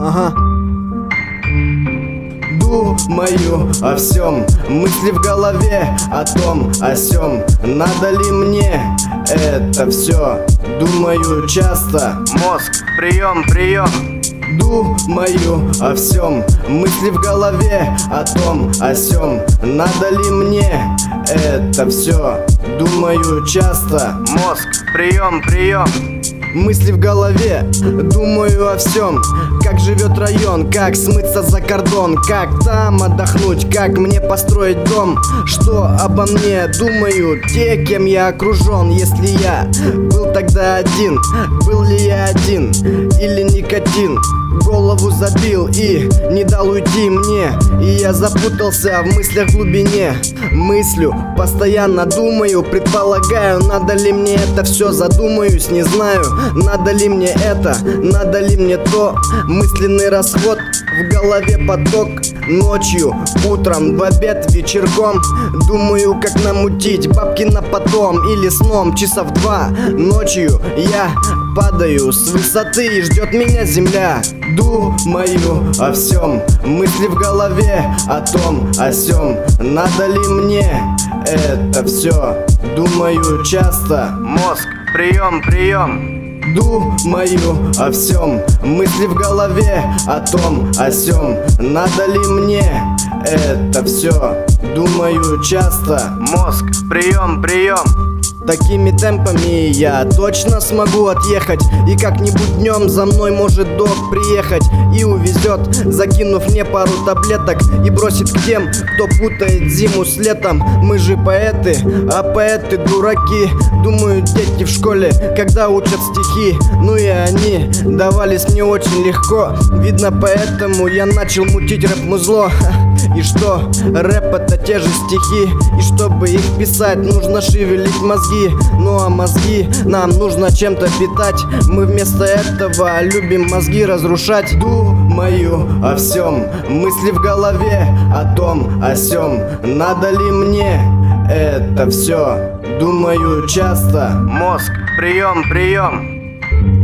Ага. Думаю о всем, мысли в голове о том, о сём. Надо ли мне это все? Думаю часто. Мозг, прием, прием. Думаю о всем, мысли в голове о том, о сём. Надо ли мне это все? Думаю часто. Мозг, прием, прием. Мысли в голове, думаю о всем. Как живет район, как смыться за кордон, как там отдохнуть, как мне построить дом. Что обо мне думают те, кем я окружен? Если я был тогда один, был ли я один или никотин голову забил и не дал уйти мне? И я запутался в мыслях в глубине. Мыслю, постоянно думаю, предполагаю, надо ли мне это все, задумаюсь, не знаю. Надо ли мне это, надо ли мне то? Мысленный расход, в голове поток. Ночью, утром, в обед, вечерком думаю, как намутить бабки на потом. Или сном часов 2 ночью я падаю с высоты и ждет меня земля. Думаю о всем, мысли в голове о том, о сём. Надо ли мне это все? Думаю часто. Мозг, прием, прием. Думаю о всем, мысли в голове о том, о сём. Надо ли мне это все? Думаю часто. Мозг, прием, прием. Такими темпами я точно смогу отъехать. И как-нибудь днем за мной может док приехать и увезет, закинув мне пару таблеток, и бросит к тем, кто путает зиму с летом. Мы же поэты, а поэты дураки. Думают дети в школе, когда учат стихи. Ну и они давались мне очень легко. Видно, поэтому я начал мутить рэп-музло. И что? Рэп — это те же стихи. И чтобы их писать, нужно шевелить мозги. Ну а мозги нам нужно чем-то питать. Мы вместо этого любим мозги разрушать. Думаю о всем, мысли в голове о том, о сём. Надо ли мне это все? Думаю часто. Мозг, прием, прием.